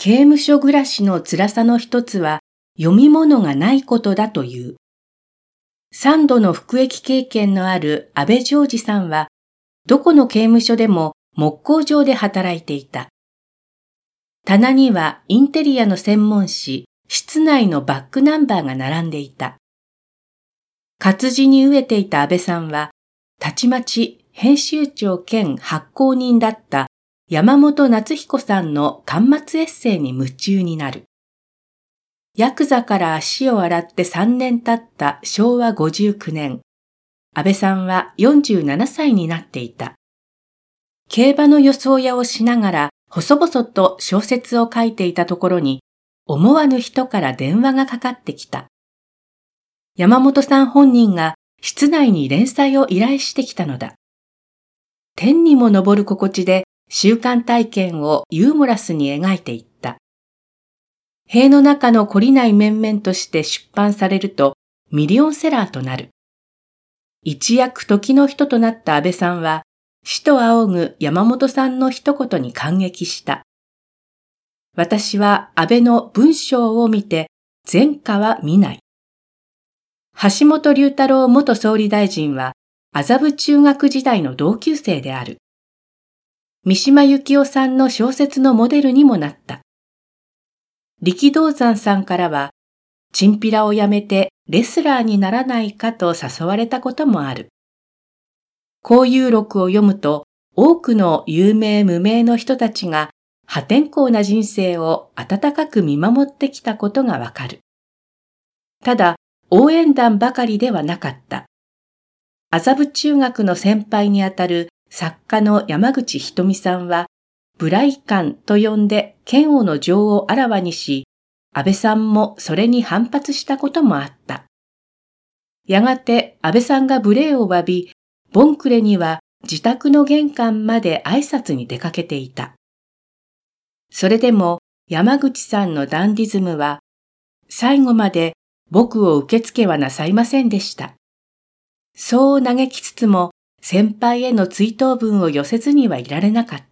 刑務所暮らしの辛さの一つは読み物がないことだという。3度の服役経験のある安倍ジョージさんは、どこの刑務所でも木工場で働いていた。棚にはインテリアの専門誌、室内のバックナンバーが並んでいた。活字に飢えていた安倍さんは、たちまち編集長兼発行人だった山本夏彦さんの巻末エッセイに夢中になる。ヤクザから足を洗って3年経った昭和59年、安倍さんは47歳になっていた。競馬の予想屋をしながら細々と小説を書いていたところに、思わぬ人から電話がかかってきた。山本さん本人が室内に連載を依頼してきたのだ。天にも昇る心地で習慣体験をユーモラスに描いていった。塀の中の懲りない面々として出版されるとミリオンセラーとなる。一躍時の人となった安倍さんは、師と仰ぐ山本さんの一言に感激した。私は安倍の文章を見て前科は見ない。橋本龍太郎元総理大臣は麻布中学時代の同級生である。三島由紀夫さんの小説のモデルにもなった。力道山さんからは、チンピラをやめてレスラーにならないかと誘われたこともある。交友録を読むと、多くの有名無名の人たちが破天荒な人生を温かく見守ってきたことがわかる。ただ、応援団ばかりではなかった。麻布中学の先輩にあたる作家の山口ひとみさんは、無頼感と呼んで嫌悪の情をあらわにし、安倍さんもそれに反発したこともあった。やがて安倍さんが無礼を詫び、ボンクレには自宅の玄関まで挨拶に出かけていた。それでも山口さんのダンディズムは、最後まで僕を受付はなさいませんでした。そう嘆きつつも先輩への追悼文を寄せずにはいられなかった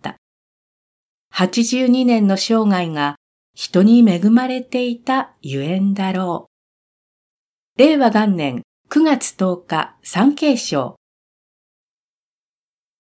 。82年の生涯が人に恵まれていたゆえんだろう。令和元年9月10日、産経省